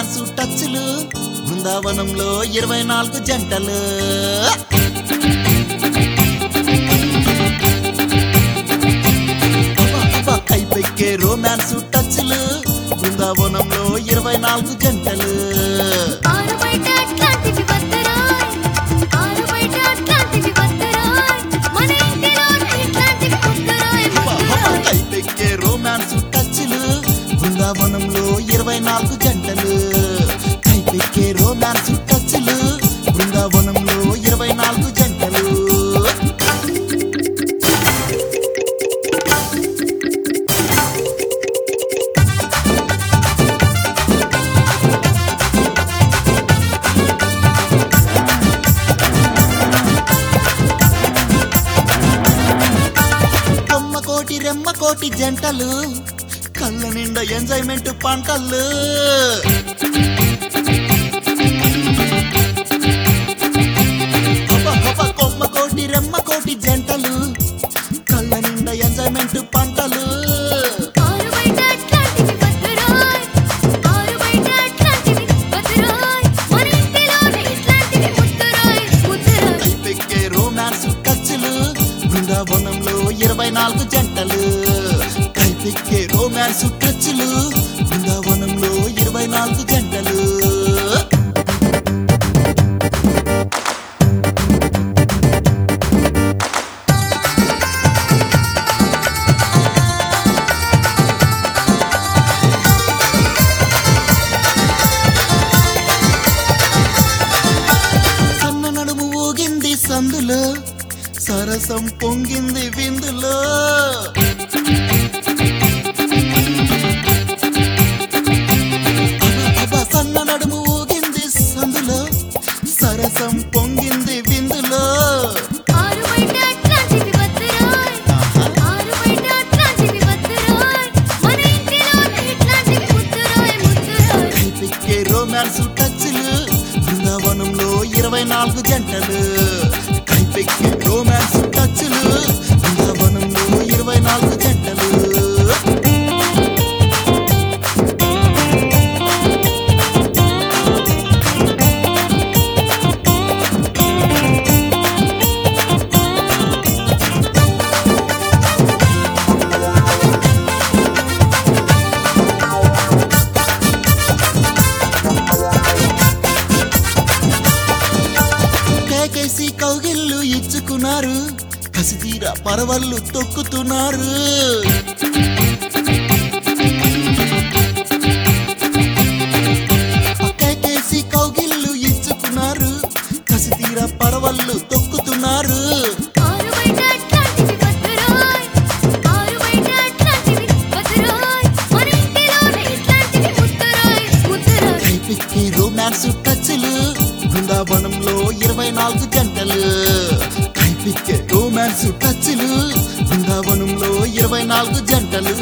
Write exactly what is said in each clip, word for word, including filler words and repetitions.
romance టచ్లు బృందావనంలో ఇరవై నాలుగు జంటలు కైపెక్కే రొమాన్స్ టచ్లు బృందావనంలో ఇరవై నాలుగు జంటలు కైపెక్కే రొమాన్స్ టచ్లు బృందావనంలో ఇరవై నాలుగు జంటలు కైపెక్కే రొమాన్స్ టచ్లు బృందావనంలో ఇరవై నాలుగు జంటలు కొమ్మకోటి రెమ్మకోటి జంటలు కళ్ళ నిండా ఎంజాయ్మెంట్ పంటలు కొమ్మకోటి రెమ్మకోటి జంటలు కళ్ళ నిండా ఎంజాయ్మెంట్ పంటలు కైపెక్కే రొమాన్స్ టచ్లు బృందావనంలో ఇరవై నాలుగు జంటలు కైపెక్కే రొమాన్స్ టచ్లు బృందావనంలో ఇరవై నాలుగు జంటలు సన్న నడుము ఊగింది సందులో సరసం పొంగింది విందులో సన్న నడుము ఊగింది సందులో సరసం పొంగింది విందులో కైపెక్కే రొమాన్స్ టచ్లు బృందావనంలో ఇరవై నాలుగు జంటలు కైపెక్కే రొమాన్స్ టచ్లు బృందావనంలో ఇరవై నాలుగు జంటలు కేకేసి కౌగిళ్ళు ఇచ్చుకున్నారు కసితీర పరవళ్ళు తొక్కుతున్నారు కేకేసి కౌగిళ్ళు ఇచ్చుకున్నారు కసితీర పరవళ్ళు తొక్కుతున్నారు కైపెక్కే రొమాన్స్ టచ్లు బృందావనంలో ఇరవై నాలుగు జంటలు కైపెక్కే రొమాన్స్ టచ్లు బృందావనంలో ఇరవై నాలుగు జంటలు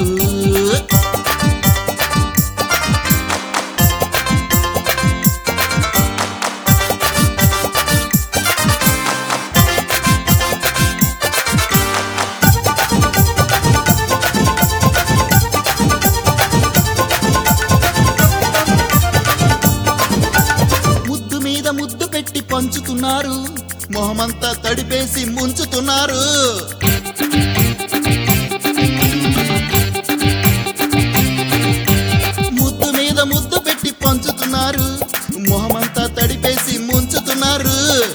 ముద్దు మీద ముద్దు పెట్టి పంచుతున్నారు మొహమంతా తడిపేసి ముంచుతున్నారు ముద్దు మీద ముద్దు పెట్టి పంచుతున్నారు మొహమంతా తడిపేసి ముంచుతున్నారు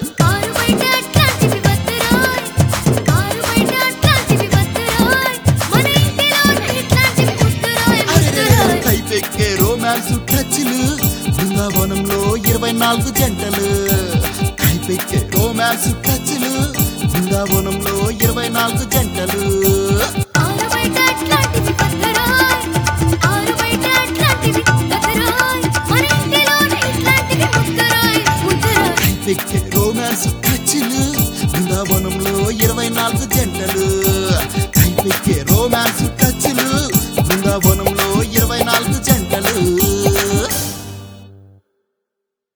కైపెక్కే రొమాన్స్ టచ్లు బృందావనంలో ఇరవై నాలుగు జంటలు కైపెక్కే రొమాన్స్ టచ్లు బృందావనంలో ఇరవై నాలుగు జంటలు కైపెక్కే రొమాన్స్ టచ్లు బృందావనంలో ఇరవై నాలుగు జంటలు కైపెక్కే రొమాన్స్ టచ్లు బృందావనం